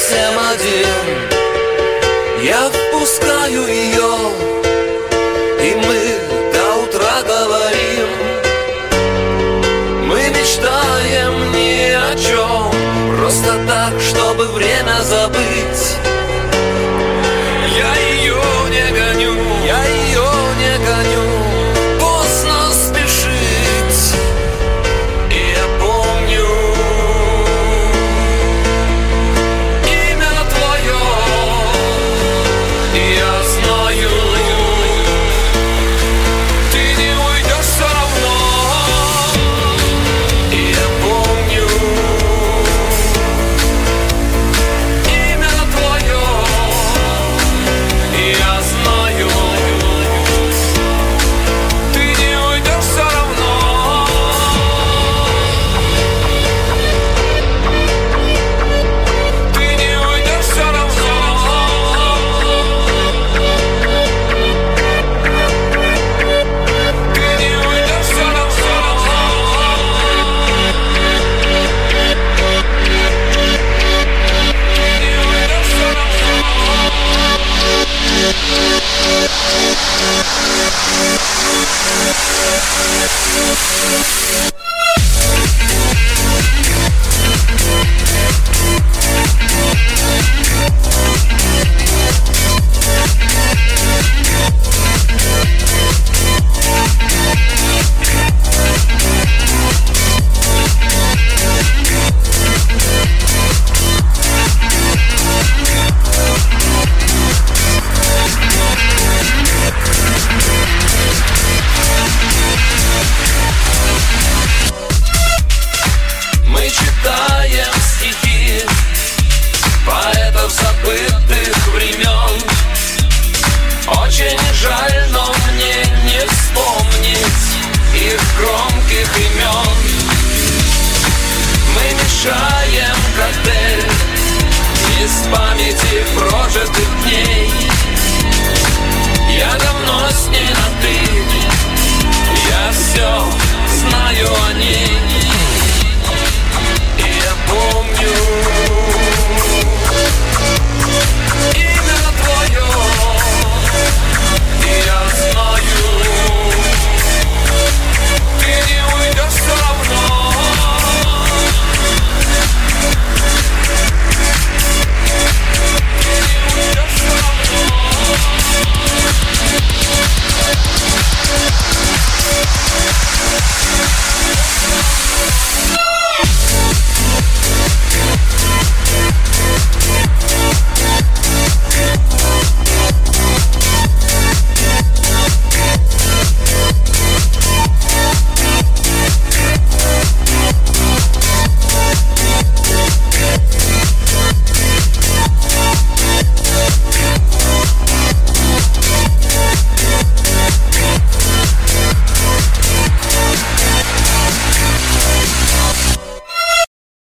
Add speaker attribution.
Speaker 1: совсем один. Я впускаю ее, и мы до утра говорим. Мы мечтаем ни о чем, просто так, чтобы время забыть. Я ее не гоню, я ее не гоню. Поздно спешить. И я помню имя твое. И я знаю, ты не уйдешь все равно. И я помню имя твое. И я знаю, ты не уйдешь все равно. Ты не уйдешь все равно. Ты не уйдешь все равно.